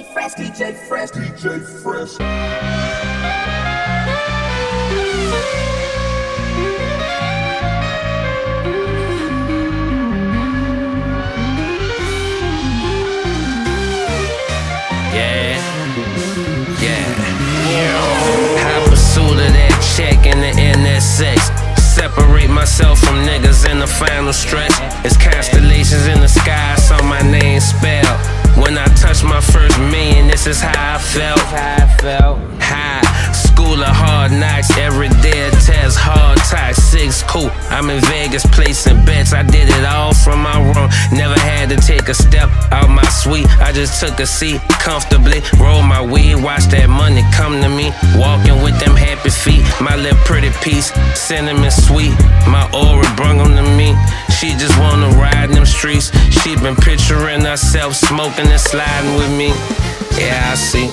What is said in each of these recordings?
DJ Fresh, DJ Fresh, DJ Fresh. High pursuit of that check in the NSX. Separate myself from niggas in the final stretch. It's constellations in the sky, saw my name spelled. When I touched my first million, this is how I felt. High, school of hard knocks, every day a test, hard times, 6 cool. I'm in Vegas placing bets, I did it all from my room. Never had to take a step out my suite, I just took a seat comfortably, roll my weed, watch that money come to me. Walking with them happy feet, my little pretty piece, cinnamon sweet. My aura brung them to me. She just wanna ride in them streets. She been picturing herself smoking and sliding with me. Yeah, I see.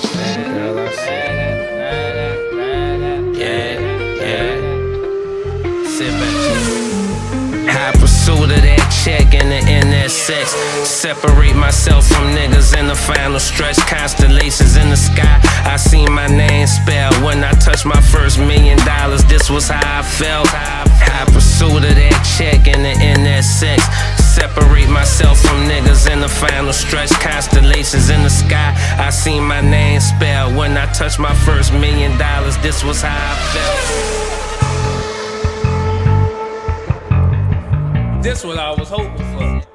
Sit back. High pursuit of that check in the NSX. Separate myself from niggas in the final stretch. Constellations in the sky, I seen my name spelled. When I touched my first $1 million, this was how I felt. High pursuit of that check in the NSX. Separate myself from niggas in the final stretch. Constellations in the sky, I seen my name spelled. When I touched my first $1 million, this was how I felt. This what I was hoping for.